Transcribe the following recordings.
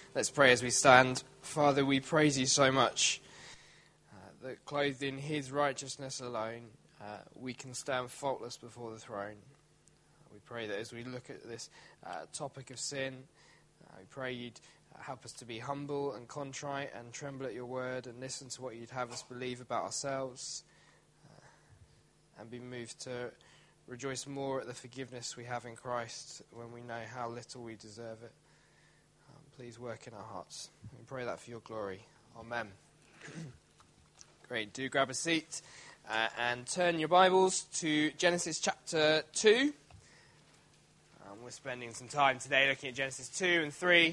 Let's pray as we stand. Father, we praise you so much that clothed in his righteousness alone, we can stand faultless before the throne. We pray that as we look at this topic of sin, we pray you'd help us to be humble and contrite and tremble at your word and listen to what you'd have us believe about ourselves and be moved to rejoice more at the forgiveness we have in Christ when we know how little we deserve it. Please work in our hearts. We pray that for your glory. Amen. Great. Do grab a seat and turn your Bibles to Genesis chapter 2. We're spending some time today looking at Genesis 2 and 3,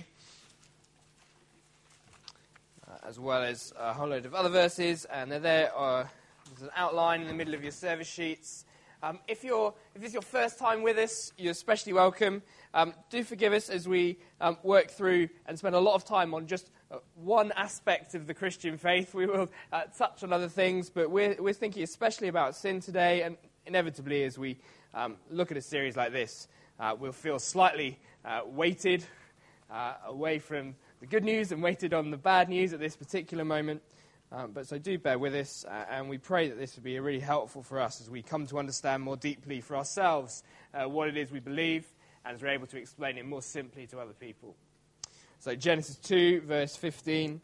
as well as a whole load of other verses. And they're there. There's an outline in the middle of your service sheets. If this is your first time with us, you're especially welcome. Do forgive us as we work through and spend a lot of time on just one aspect of the Christian faith. We will touch on other things, but we're thinking especially about sin today, and inevitably as we look at a series like this, we'll feel slightly weighted away from the good news and weighted on the bad news at this particular moment. But so do bear with us, and we pray that this will be really helpful for us as we come to understand more deeply for ourselves what it is we believe, and as we're able to explain it more simply to other people. So Genesis 2, verse 15.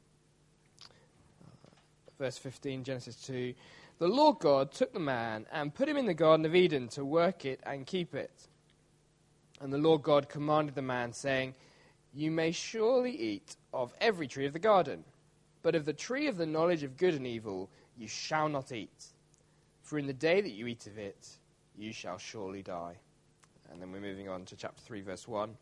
Genesis 2. The Lord God took the man and put him in the Garden of Eden to work it and keep it. And the Lord God commanded the man, saying, You may surely eat of every tree of the garden, but of the tree of the knowledge of good and evil you shall not eat. For in the day that you eat of it, you shall surely die. And then we're moving on to chapter 3, verse 1.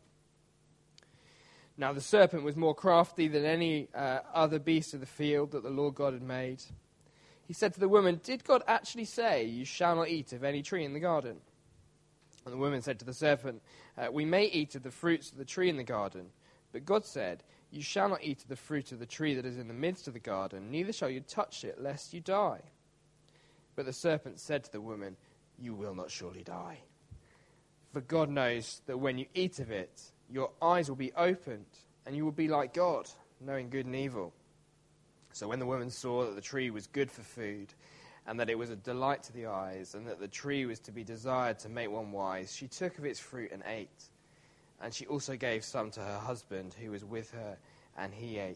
Now the serpent was more crafty than any other beast of the field that the Lord God had made. He said to the woman, Did God actually say, You shall not eat of any tree in the garden? And the woman said to the serpent, We may eat of the fruits of the tree in the garden. But God said, You shall not eat of the fruit of the tree that is in the midst of the garden, neither shall you touch it, lest you die. But the serpent said to the woman, You will not surely die. For God knows that when you eat of it, your eyes will be opened, and you will be like God, knowing good and evil. So when the woman saw that the tree was good for food, and that it was a delight to the eyes, and that the tree was to be desired to make one wise, she took of its fruit and ate. And she also gave some to her husband who was with her, and he ate.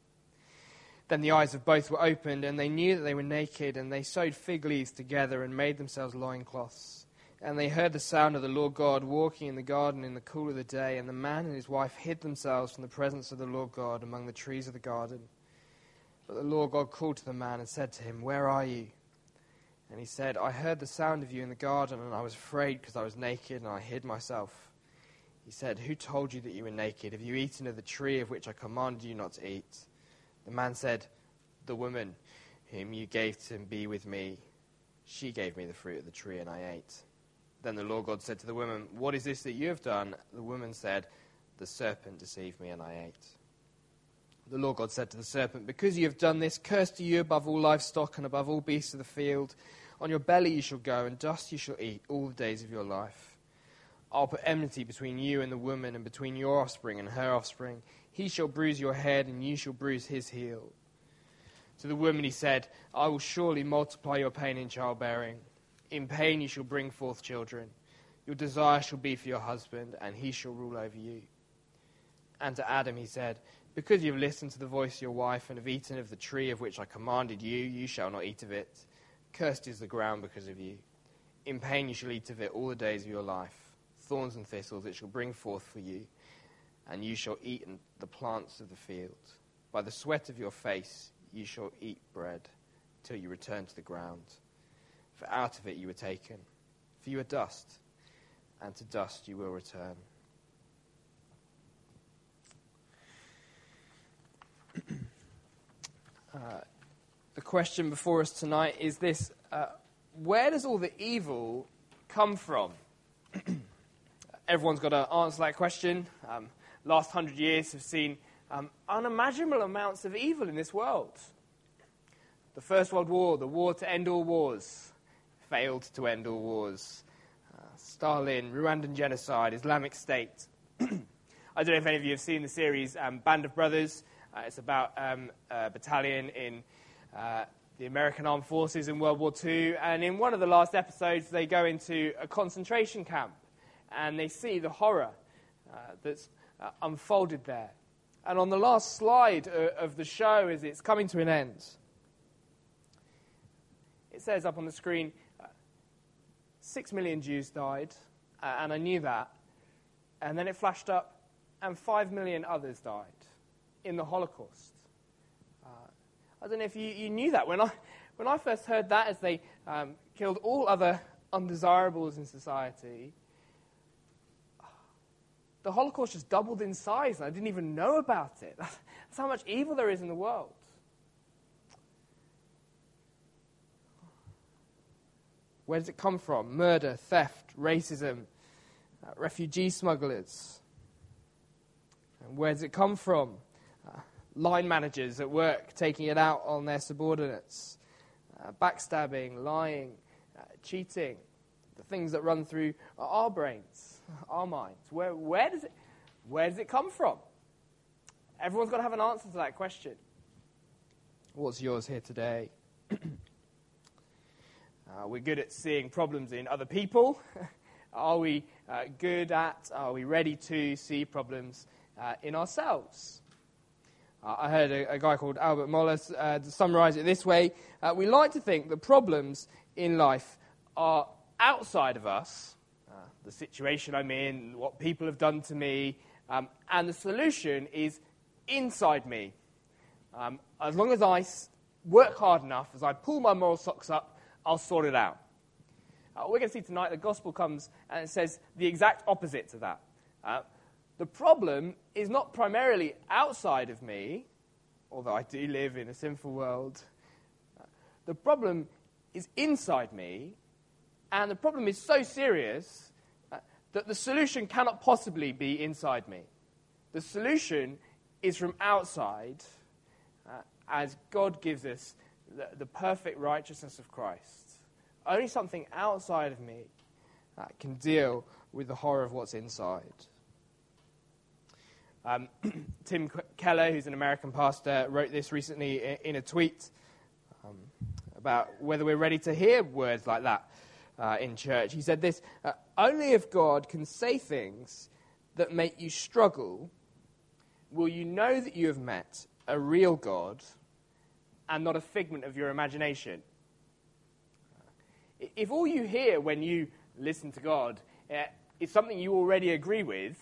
Then the eyes of both were opened, and they knew that they were naked, and they sewed fig leaves together and made themselves loincloths. And they heard the sound of the Lord God walking in the garden in the cool of the day, and the man and his wife hid themselves from the presence of the Lord God among the trees of the garden. But the Lord God called to the man and said to him, Where are you? And he said, I heard the sound of you in the garden, and I was afraid because I was naked, and I hid myself. He said, Who told you that you were naked? Have you eaten of the tree of which I commanded you not to eat? The man said, The woman whom you gave to be with me, she gave me the fruit of the tree, and I ate. Then the Lord God said to the woman, What is this that you have done? The woman said, The serpent deceived me, and I ate. The Lord God said to the serpent, Because you have done this, cursed are you above all livestock and above all beasts of the field. On your belly you shall go, and dust you shall eat all the days of your life. I'll put enmity between you and the woman, and between your offspring and her offspring. He shall bruise your head, and you shall bruise his heel. To the woman he said, I will surely multiply your pain in childbearing. In pain you shall bring forth children. Your desire shall be for your husband, and he shall rule over you. And to Adam he said, Because you have listened to the voice of your wife, and have eaten of the tree of which I commanded you, you shall not eat of it. Cursed is the ground because of you. In pain you shall eat of it all the days of your life. Thorns and thistles it shall bring forth for you, and you shall eat the plants of the field. By the sweat of your face you shall eat bread, till you return to the ground. For out of it you were taken. For you are dust, and to dust you will return. The question before us tonight is this. Where does all the evil come from? Everyone's got to answer that question. Last 100 years have seen unimaginable amounts of evil in this world. The First World War, the war to end all wars, failed to end all wars. Stalin, Rwandan genocide, Islamic State. I don't know if any of you have seen the series Band of Brothers. It's about a battalion in the American Armed Forces in World War II. And in one of the last episodes, they go into a concentration camp and they see the horror that's unfolded there. And on the last slide of the show, as it's coming to an end, it says up on the screen, 6 million Jews died, and I knew that. And then it flashed up, and 5 million others died in the Holocaust. I don't know if you knew that. When I first heard that, as they killed all other undesirables in society, the Holocaust just doubled in size, and I didn't even know about it. That's how much evil there is in the world. Where does it come from? Murder, theft, racism, refugee smugglers. And where does it come from? Line managers at work taking it out on their subordinates. Backstabbing, lying, cheating. The things that run through our brains, our minds. Where does it come from? Everyone's got to have an answer to that question. What's yours here today? We're good at seeing problems in other people. Are we are we ready to see problems in ourselves? I heard a guy called Albert Moller summarize it this way. We like to think that problems in life are outside of us, the situation I'm in, what people have done to me, and the solution is inside me. As long as I work hard enough, as I pull my moral socks up, I'll sort it out. We're going to see tonight the gospel comes and it says the exact opposite to that. The problem is not primarily outside of me, although I do live in a sinful world. The problem is inside me, and the problem is so serious that the solution cannot possibly be inside me. The solution is from outside, as God gives us the perfect righteousness of Christ. Only something outside of me can deal with the horror of what's inside. Tim Keller, who's an American pastor, wrote this recently in a tweet about whether we're ready to hear words like that in church. He said this, only if God can say things that make you struggle will you know that you have met a real God and not a figment of your imagination. If all you hear when you listen to God is something you already agree with,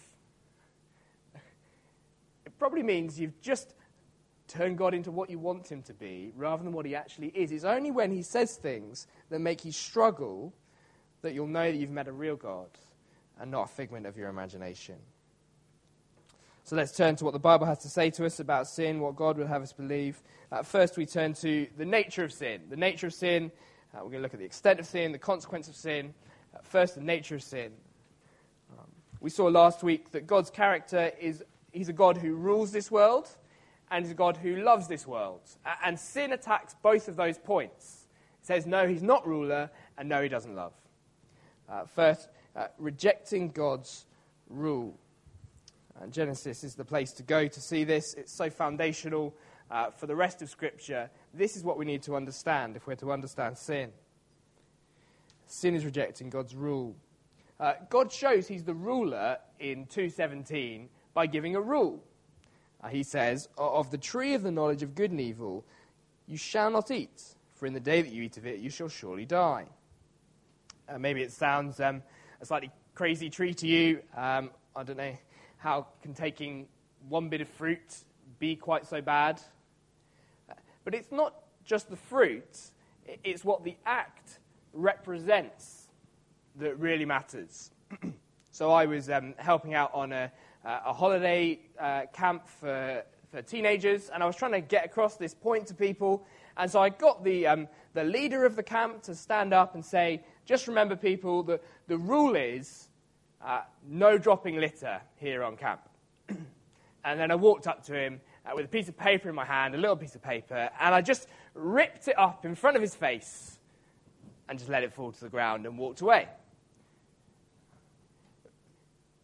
it probably means you've just turned God into what you want him to be rather than what he actually is. It's only when he says things that make you struggle that you'll know that you've met a real God and not a figment of your imagination. So let's turn to what the Bible has to say to us about sin, what God would have us believe. First, we turn to the nature of sin. The nature of sin, we're going to look at the extent of sin, the consequence of sin. First, the nature of sin. We saw last week that God's character is, he's a God who rules this world, and he's a God who loves this world. And sin attacks both of those points. It says, no, he's not ruler, and no, he doesn't love. First, rejecting God's rule. And Genesis is the place to go to see this. It's so foundational for the rest of Scripture. This is what we need to understand if we're to understand sin. Sin is rejecting God's rule. God shows he's the ruler in 2:17 by giving a rule. He says, of the tree of the knowledge of good and evil you shall not eat, for in the day that you eat of it you shall surely die. Maybe it sounds a slightly crazy tree to you. I don't know. How can taking one bit of fruit be quite so bad? But it's not just the fruit, it's what the act represents that really matters. So I was helping out on a holiday camp for teenagers, and I was trying to get across this point to people. And so I got the leader of the camp to stand up and say, just remember people, that the rule is no dropping litter here on camp. And then I walked up to him with a piece of paper in my hand, a little piece of paper, and I just ripped it up in front of his face and just let it fall to the ground and walked away.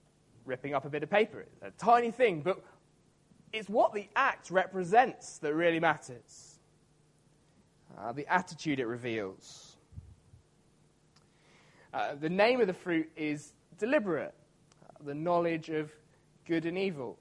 ripping up a bit of paper. It's a tiny thing, but it's what the act represents that really matters. The attitude it reveals. The name of the fruit is deliberate, the knowledge of good and evil.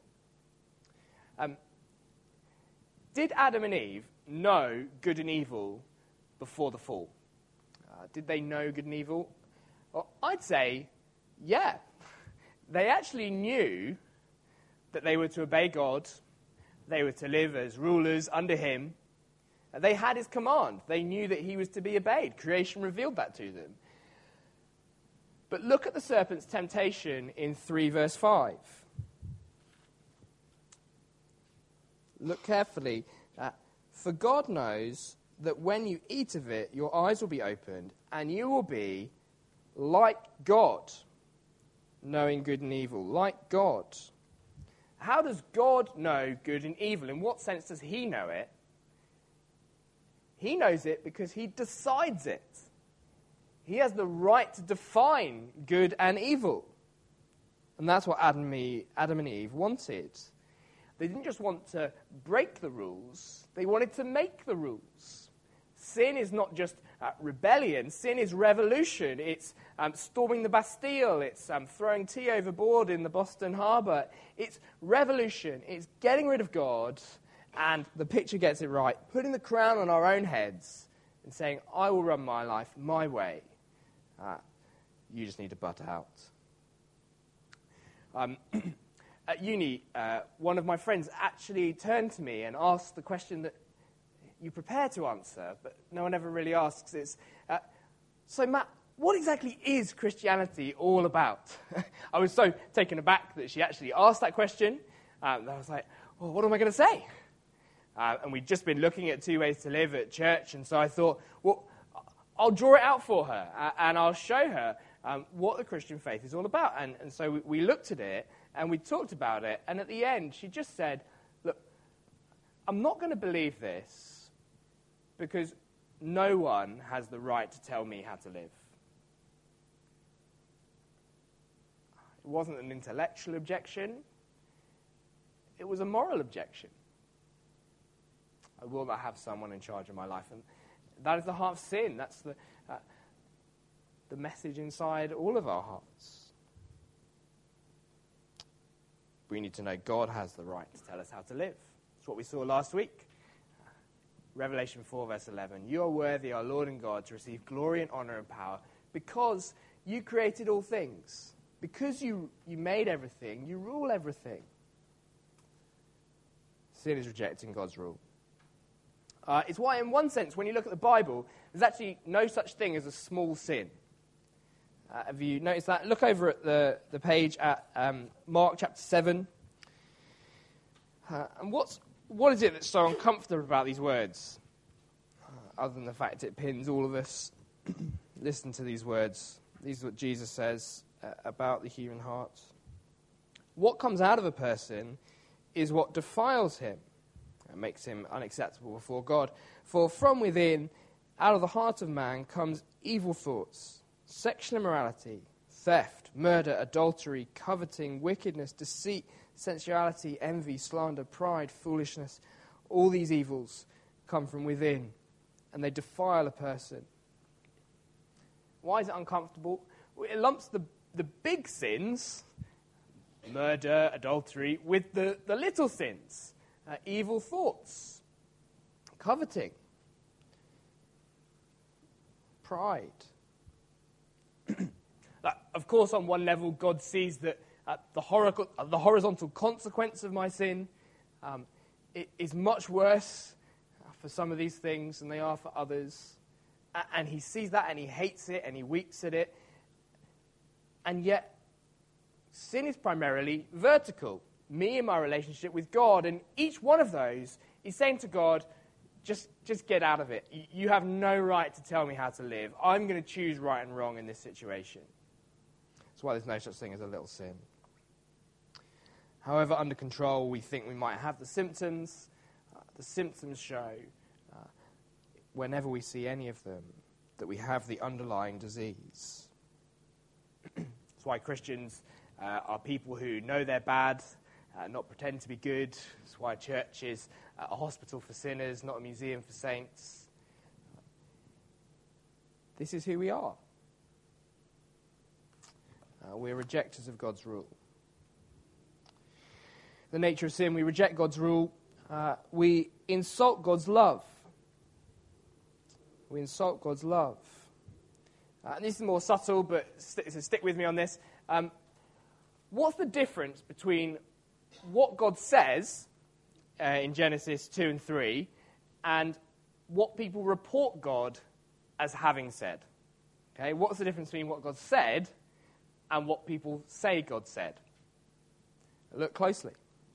Did Adam and Eve know good and evil before the fall? Did they know good and evil? Well, I'd say, yeah. They actually knew that they were to obey God, they were to live as rulers under him. They had his command. They knew that he was to be obeyed. Creation revealed that to them. But look at the serpent's temptation in 3 verse 5. Look carefully. For God knows that when you eat of it, your eyes will be opened, and you will be like God, knowing good and evil. Like God. How does God know good and evil? In what sense does he know it? He knows it because he decides it. He has the right to define good and evil. And that's what Adam and Eve wanted. They didn't just want to break the rules, they wanted to make the rules. Sin is not just rebellion, sin is revolution. It's storming the Bastille, it's throwing tea overboard in the Boston Harbor. It's revolution, it's getting rid of God, and the picture gets it right, putting the crown on our own heads and saying, I will run my life my way. You just need to butt out. At uni, one of my friends actually turned to me and asked the question that you prepare to answer, but no one ever really asks. It's, so Matt, what exactly is Christianity all about? I was so taken aback that she actually asked that question. I was like, well, what am I going to say? And we'd just been looking at 2 ways to live at church, and so I thought, well, I'll draw it out for her, and I'll show her what the Christian faith is all about. And so we looked at it, and we talked about it, and at the end, she just said, look, I'm not going to believe this because no one has the right to tell me how to live. It wasn't an intellectual objection. It was a moral objection. I will not have someone in charge of my life. And that is the heart of sin. That's the message inside all of our hearts. We need to know God has the right to tell us how to live. That's what we saw last week. Revelation 4, verse 11. You are worthy, our Lord and God, to receive glory and honor and power because you created all things. Because you made everything, you rule everything. Sin is rejecting God's rule. It's why, in one sense, when you look at the Bible, there's actually no such thing as a small sin. Have you noticed that? Look over at the page at Mark chapter 7. And what is it that's so uncomfortable about these words? Other than the fact it pins all of us. Listen to these words. These are what Jesus says about the human heart. What comes out of a person is what defiles him. It makes him unacceptable before God. For from within, out of the heart of man, comes evil thoughts, sexual immorality, theft, murder, adultery, coveting, wickedness, deceit, sensuality, envy, slander, pride, foolishness. All these evils come from within, and they defile a person. Why is it uncomfortable? Well, it lumps the big sins, murder, adultery, with the little sins. Evil thoughts, coveting, pride. Of course, on one level, God sees that the horizontal consequence of my sin it is much worse for some of these things than they are for others. And he sees that and he hates it and he weeps at it. And yet, sin is primarily vertical. Me and my relationship with God, and each one of those is saying to God, just get out of it. You have no right to tell me how to live. I'm going to choose right and wrong in this situation. That's why there's no such thing as a little sin. However, under control, we think we might have the symptoms. The symptoms show, whenever we see any of them, that we have the underlying disease. That's why Christians are people who know they're bad, not pretend to be good. That's why church is a hospital for sinners, not a museum for saints. This is who we are. We're rejectors of God's rule. The nature of sin, we reject God's rule. We insult God's love. We insult God's love. And this is more subtle, but so stick with me on this. What's the difference between what God says in Genesis 2 and 3 and what people report God as having said? Okay, what's the difference between what God said and what people say God said? Look closely.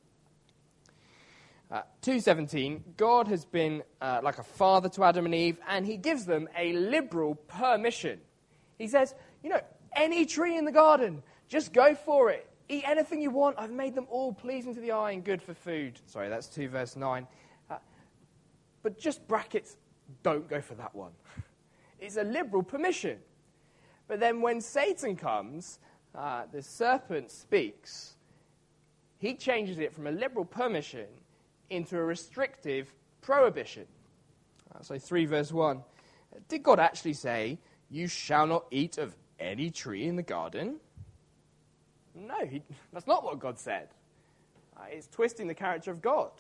2:17, God has been like a father to Adam and Eve, and he gives them a liberal permission. He says, any tree in the garden, just go for it. Eat anything you want. I've made them all pleasing to the eye and good for food. Sorry, that's 2 verse 9. But just brackets, don't go for that one. It's a liberal permission. But then when Satan comes, the serpent speaks. He changes it from a liberal permission into a restrictive prohibition. So 3 verse 1. Did God actually say, you shall not eat of any tree in the garden? No, that's not what God said. It's twisting the character of God.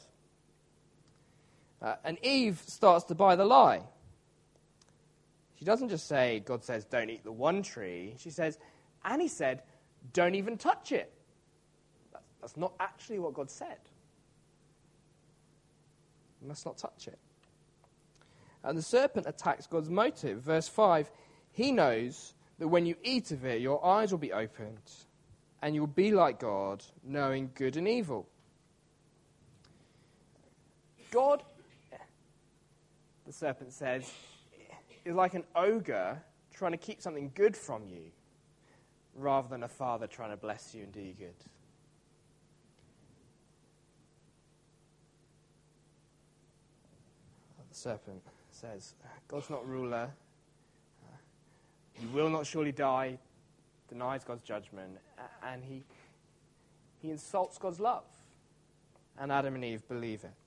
And Eve starts to buy the lie. She doesn't just say, God says, don't eat the one tree. She says, and he said, don't even touch it. That's not actually what God said. You must not touch it. And the serpent attacks God's motive. Verse 5, he knows that when you eat of it, your eyes will be opened, and you will be like God, knowing good and evil. God, the serpent says, is like an ogre trying to keep something good from you, rather than a father trying to bless you and do you good. The serpent says, God's not ruler. You will not surely die. Denies God's judgment. And he insults God's love. And Adam and Eve believe it.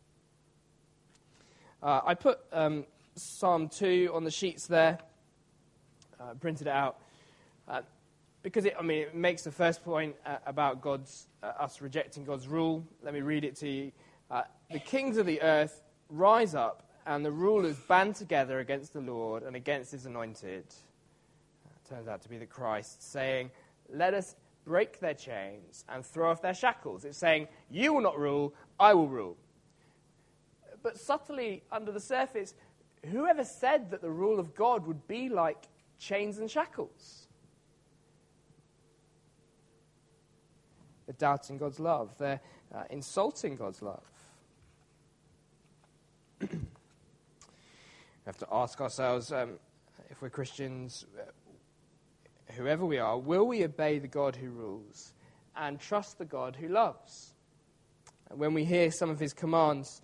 I put Psalm 2 on the sheets there. Printed it out. Because it makes the first point about us rejecting God's rule. Let me read it to you. The kings of the earth rise up, and the rulers band together against the Lord and against his anointed. Turns out to be the Christ, saying, let us break their chains and throw off their shackles. It's saying, you will not rule, I will rule. But subtly, under the surface, whoever said that the rule of God would be like chains and shackles? They're doubting God's love. They're insulting God's love. We have to ask ourselves, if we're Christians, whoever we are, will we obey the God who rules and trust the God who loves? And when we hear some of his commands,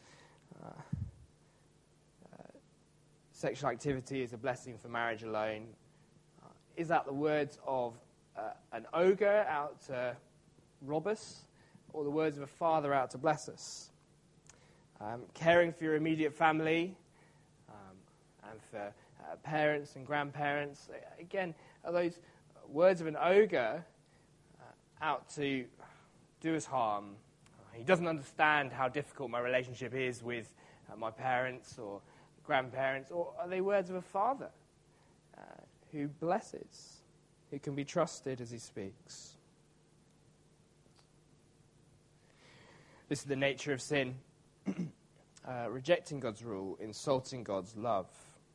sexual activity is a blessing for marriage alone, is that the words of an ogre out to rob us, or the words of a father out to bless us? Caring for your immediate family and for parents and grandparents, again, are those words of an ogre out to do us harm? He doesn't understand how difficult my relationship is with my parents or grandparents, or are they words of a father who blesses, who can be trusted as he speaks? This is the nature of sin. Rejecting God's rule, insulting God's love.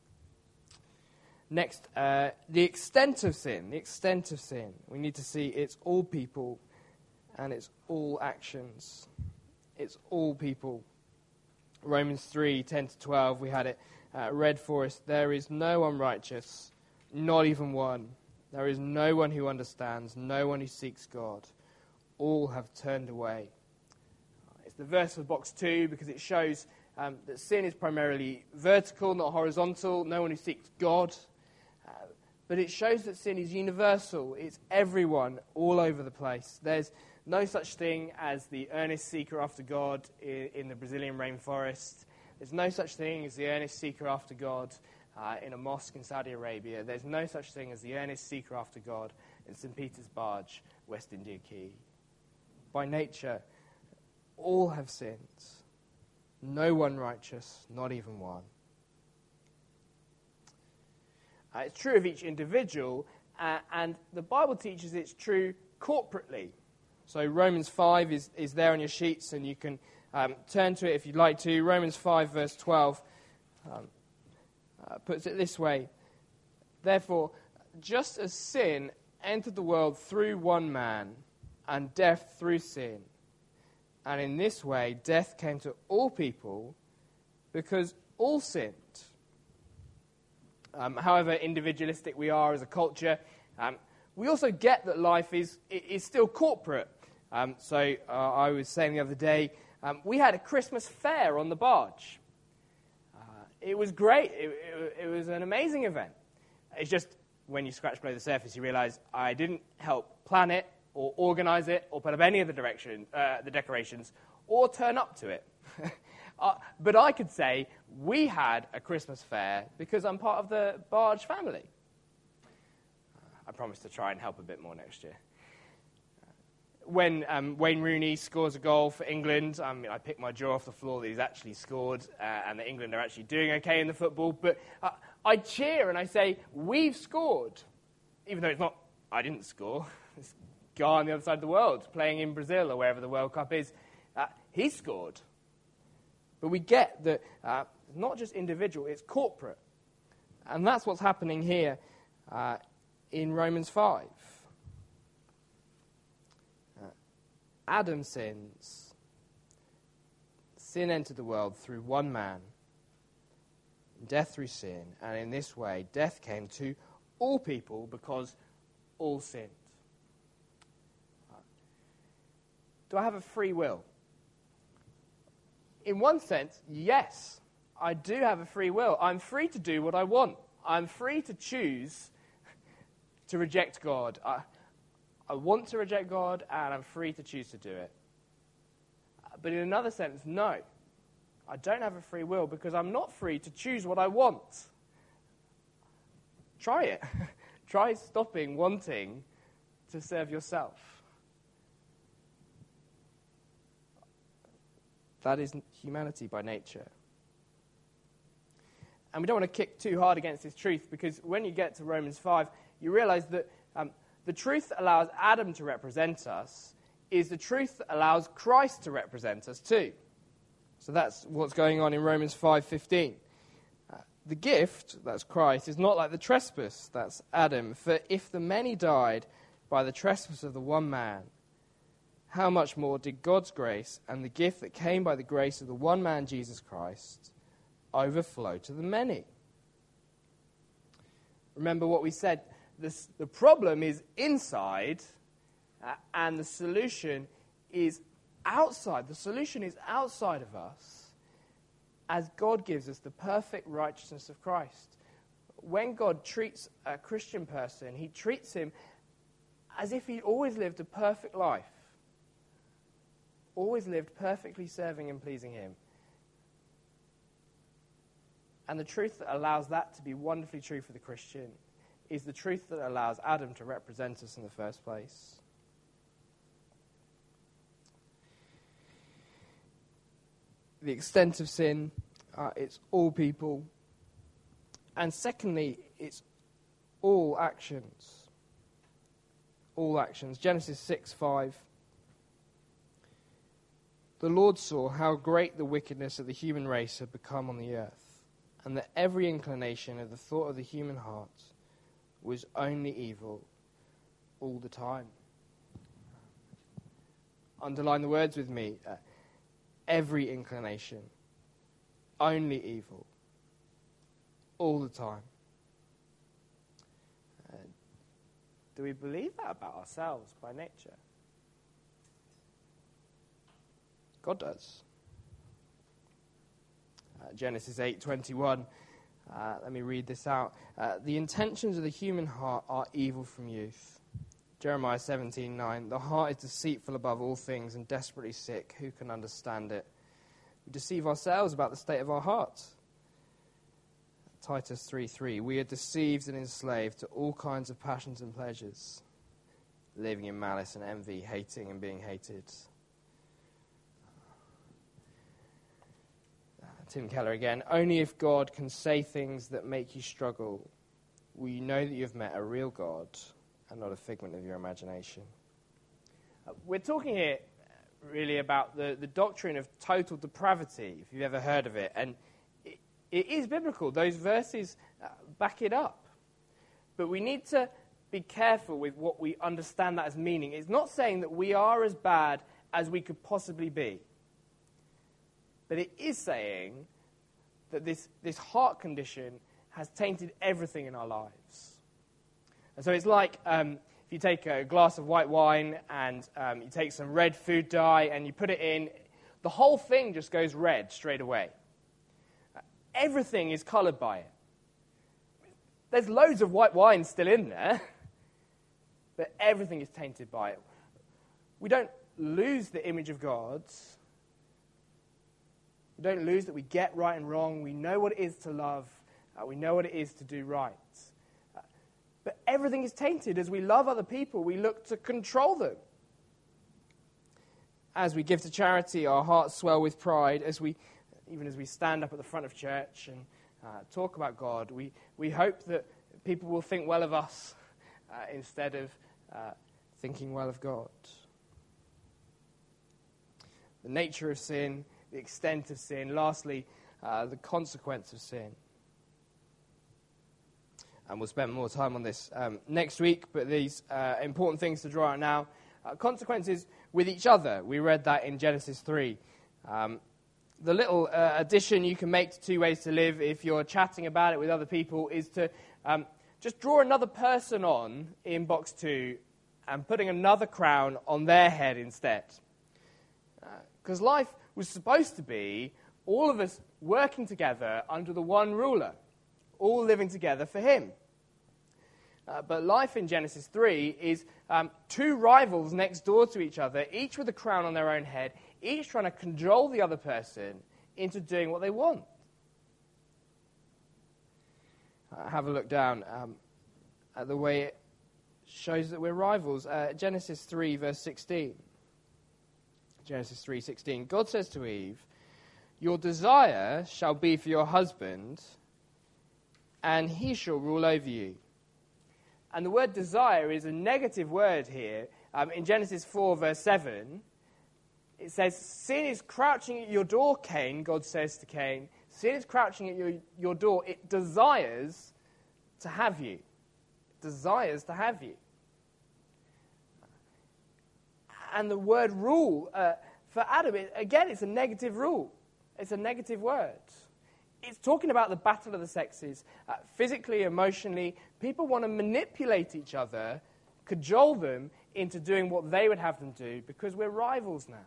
Next, the extent of sin. The extent of sin. We need to see it's all people and it's all actions. It's all people. Romans 3, 10 to 12, we had it read for us. There is no one righteous, not even one. There is no one who understands, no one who seeks God. All have turned away. It's the verse for box 2 because it shows that sin is primarily vertical, not horizontal. No one who seeks God. But it shows that sin is universal. It's everyone, all over the place. There's no such thing as the earnest seeker after God in the Brazilian rainforest. There's no such thing as the earnest seeker after God in a mosque in Saudi Arabia. There's no such thing as the earnest seeker after God in St. Peter's Barge, West India Quay. By nature, all have sinned. No one righteous, not even one. It's true of each individual, and the Bible teaches it's true corporately. So Romans 5 is there on your sheets, and you can turn to it if you'd like to. Romans 5, verse 12 puts it this way. Therefore, just as sin entered the world through one man, and death through sin, and in this way death came to all people because all sinned. However individualistic we are as a culture, we also get that life is still corporate. So I was saying the other day, we had a Christmas fair on the barge. It was great. It was an amazing event. It's just when you scratch below the surface, you realize I didn't help plan it or organize it or put up any of the decorations or turn up to it. But I could say we had a Christmas fair because I'm part of the Barge family. I promise to try and help a bit more next year. When Wayne Rooney scores a goal for England, I pick my jaw off the floor that he's actually scored and that England are actually doing okay in the football. But I cheer and I say, we've scored. Even though it's not, I didn't score. This guy on the other side of the world playing in Brazil or wherever the World Cup is, he scored. But we get that not just individual, it's corporate. And that's what's happening here in Romans 5. Adam sins. Sin entered the world through one man, death through sin, and in this way death came to all people because all sinned. Do I have a free will? In one sense, yes, I do have a free will. I'm free to do what I want. I'm free to choose to reject God. I want to reject God, and I'm free to choose to do it. But in another sense, no. I don't have a free will because I'm not free to choose what I want. Try it. Try stopping wanting to serve yourself. That is humanity by nature. And we don't want to kick too hard against this truth because when you get to Romans 5, you realize that the truth that allows Adam to represent us is the truth that allows Christ to represent us too. So that's what's going on in Romans 5:15. The gift, that's Christ, is not like the trespass, that's Adam. For if the many died by the trespass of the one man, how much more did God's grace and the gift that came by the grace of the one man, Jesus Christ, overflow to the many? Remember what we said. The problem is inside, and the solution is outside. The solution is outside of us, as God gives us the perfect righteousness of Christ. When God treats a Christian person, he treats him as if he always lived a perfect life, always lived perfectly serving and pleasing him. And the truth that allows that to be wonderfully true for the Christian is the truth that allows Adam to represent us in the first place. The extent of sin, it's all people. And secondly, it's all actions. All actions. Genesis 6:5. The Lord saw how great the wickedness of the human race had become on the earth, and that every inclination of the thought of the human heart was only evil all the time. Underline the words with me. Every inclination, only evil, all the time. Do we believe that about ourselves by nature? God does. Genesis 8:21 Let me read this out. The intentions of the human heart are evil from youth. Jeremiah 17:9. The heart is deceitful above all things and desperately sick. Who can understand it? We deceive ourselves about the state of our hearts. Titus 3:3. We are deceived and enslaved to all kinds of passions and pleasures, living in malice and envy, hating and being hated. Tim Keller again. Only if God can say things that make you struggle will you know that you have met a real God and not a figment of your imagination. We're talking here really about the doctrine of total depravity, if you've ever heard of it. And it is biblical. Those verses back it up. But we need to be careful with what we understand that as meaning. It's not saying that we are as bad as we could possibly be. But it is saying that this heart condition has tainted everything in our lives. And so it's like if you take a glass of white wine and you take some red food dye and you put it in, the whole thing just goes red straight away. Everything is coloured by it. There's loads of white wine still in there, but everything is tainted by it. We don't lose the image of God. We don't lose that we get right and wrong. We know what it is to love. We know what it is to do right. But everything is tainted. As we love other people, we look to control them. As we give to charity, our hearts swell with pride. Even as we stand up at the front of church and talk about God, we hope that people will think well of us instead of thinking well of God. The nature of sin, the extent of sin, lastly, the consequence of sin. And we'll spend more time on this next week, but these important things to draw out now. Consequences with each other. We read that in Genesis 3. The little addition you can make to Two Ways to Live if you're chatting about it with other people is to just draw another person on in box 2 and putting another crown on their head instead. Because life was supposed to be all of us working together under the one ruler, all living together for him. But life in Genesis 3 is two rivals next door to each other, each with a crown on their own head, each trying to cajole the other person into doing what they want. Have a look down at the way it shows that we're rivals. Genesis 3, verse 16. Genesis 3:16. God says to Eve, "Your desire shall be for your husband, and he shall rule over you." And the word desire is a negative word here. In Genesis 4, verse 7, it says, "Sin is crouching at your door, Cain," God says to Cain. "Sin is crouching at your door. It desires to have you." It desires to have you. And the word rule, for Adam, again, it's a negative rule. It's a negative word. It's talking about the battle of the sexes. Physically, emotionally, people want to manipulate each other, cajole them into doing what they would have them do, because we're rivals now.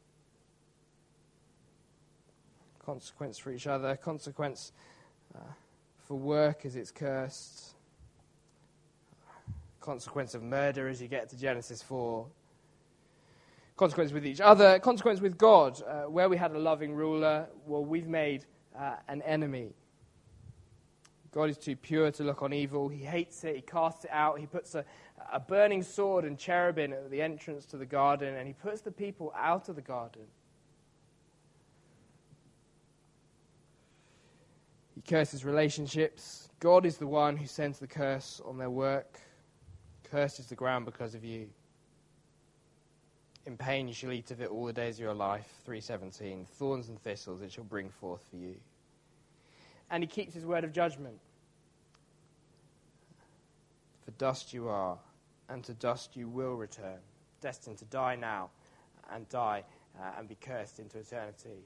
Consequence for each other, consequence for work as it's cursed, consequence of murder as you get to Genesis 4. Consequence with each other, consequence with God. Where we had a loving ruler, well, we've made an enemy. God is too pure to look on evil. He hates it. He casts it out. He puts a burning sword and cherubim at the entrance to the garden, and he puts the people out of the garden. He curses relationships. God is the one who sends the curse on their work. Cursed is the ground because of you. In pain you shall eat of it all the days of your life. 3:17. Thorns and thistles it shall bring forth for you. And he keeps his word of judgment. For dust you are, and to dust you will return, destined to die now, and die and be cursed into eternity.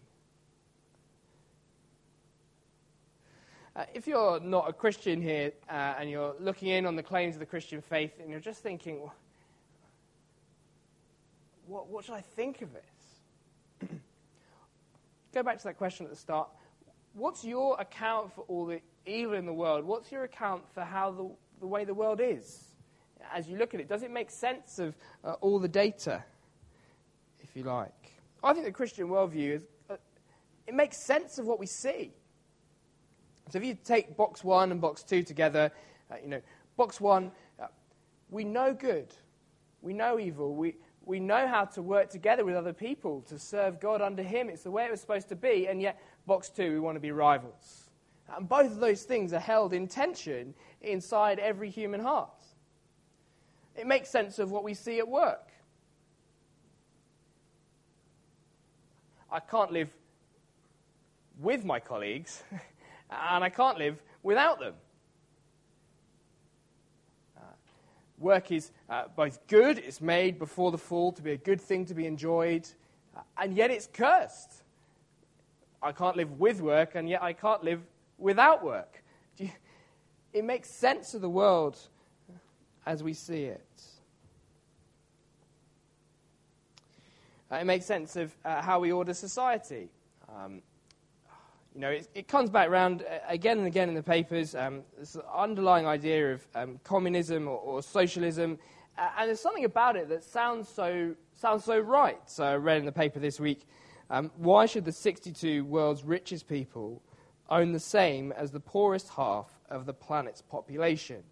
If you're not a Christian here and you're looking in on the claims of the Christian faith and you're just thinking, what should I think of this? Go back to that question at the start. what's your account for all the evil in the world? What's your account for how the way the world is? As you look at it, does it make sense of all the data, if you like? I think the Christian worldview is, it makes sense of what we see. So if you take box 1 and box 2 together, box 1, we know good, we know evil, we know how to work together with other people to serve God under Him. It's the way it was supposed to be, and yet box 2, we want to be rivals. And both of those things are held in tension inside every human heart. It makes sense of what we see at work. I can't live with my colleagues, and I can't live without them. Work is both good, it's made before the fall to be a good thing to be enjoyed, and yet it's cursed. I can't live with work, and yet I can't live without work. It makes sense of the world as we see it. It makes sense of how we order society. It comes back around again and again in the papers, this underlying idea of communism or socialism, and there's something about it that sounds so right. So I read in the paper this week, why should the 62 world's richest people own the same as the poorest half of the planet's population?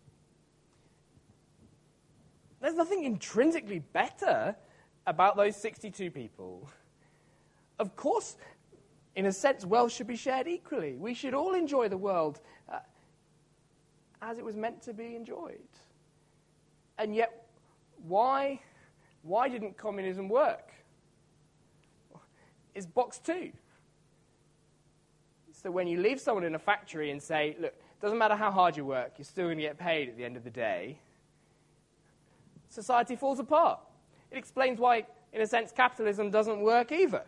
There's nothing intrinsically better about those 62 people. Of course, in a sense, wealth should be shared equally. We should all enjoy the world as it was meant to be enjoyed. And yet, why didn't communism work? It's box 2. So when you leave someone in a factory and say, look, it doesn't matter how hard you work, you're still going to get paid at the end of the day, society falls apart. It explains why, in a sense, capitalism doesn't work either.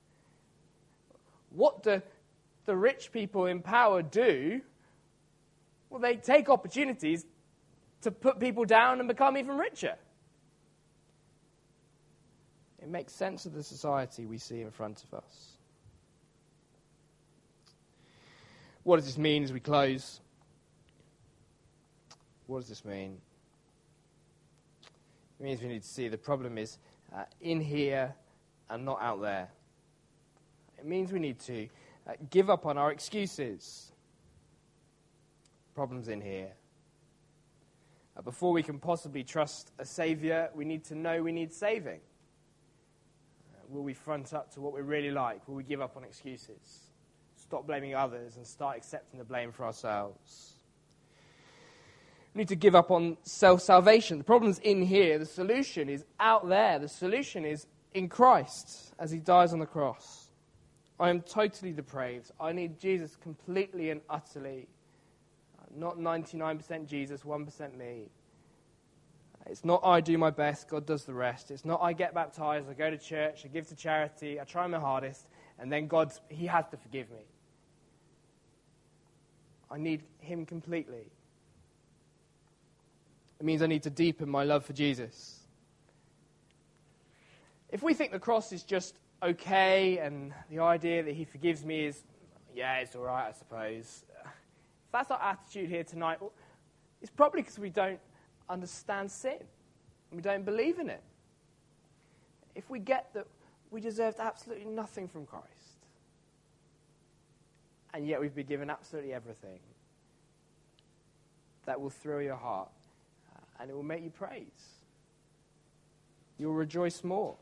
What do the rich people in power do? Well, they take opportunities to put people down and become even richer. It makes sense of the society we see in front of us. What does this mean as we close? What does this mean? It means we need to see the problem is in here and not out there. It means we need to give up on our excuses. Problems in here. Before we can possibly trust a saviour, we need to know we need saving. Will we front up to what we're really like? Will we give up on excuses? Stop blaming others and start accepting the blame for ourselves? We need to give up on self-salvation. The problem's in here. The solution is out there. The solution is in Christ as He dies on the cross. I am totally depraved. I need Jesus completely and utterly. Not 99% Jesus, 1% me. It's not I do my best, God does the rest. It's not I get baptized, I go to church, I give to charity, I try my hardest, and then He has to forgive me. I need Him completely. It means I need to deepen my love for Jesus. If we think the cross is just okay and the idea that He forgives me is, yeah, it's all right, I suppose. If that's our attitude here tonight, it's probably because we don't understand sin and we don't believe in it. If we get that we deserved absolutely nothing from Christ, and yet we've been given absolutely everything, that will thrill your heart and it will make you praise. You'll rejoice more.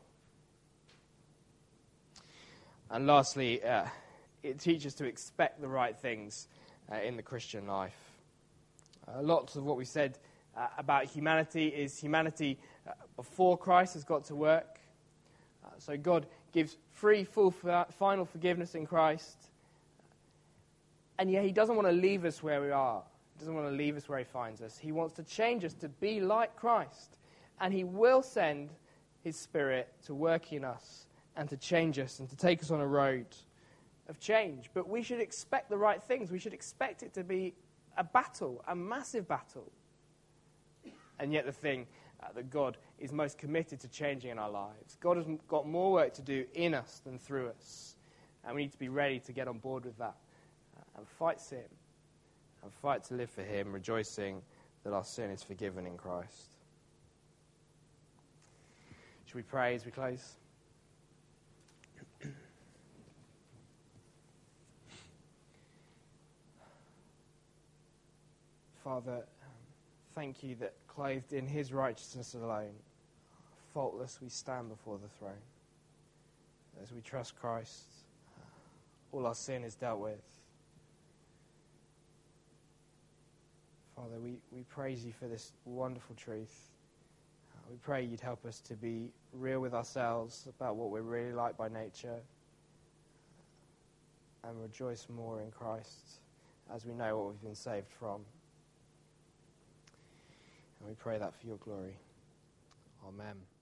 And lastly, it teaches to expect the right things in the Christian life. Lots of what we said about humanity is humanity before Christ has got to work. So God gives free, full, final forgiveness in Christ. And yet He doesn't want to leave us where we are. He doesn't want to leave us where He finds us. He wants to change us to be like Christ. And He will send His Spirit to work in us and to change us and to take us on a road of change. But we should expect the right things. We should expect it to be a battle, a massive battle. And yet the thing that God is most committed to changing in our lives. God has got more work to do in us than through us. And we need to be ready to get on board with that and fight sin and fight to live for him, rejoicing that our sin is forgiven in Christ. Should we pray as we close? Father, thank you that clothed in his righteousness alone, faultless we stand before the throne. As we trust Christ, all our sin is dealt with. Father, we praise you for this wonderful truth. We pray you'd help us to be real with ourselves about what we're really like by nature and rejoice more in Christ as we know what we've been saved from. And we pray that for your glory. Amen.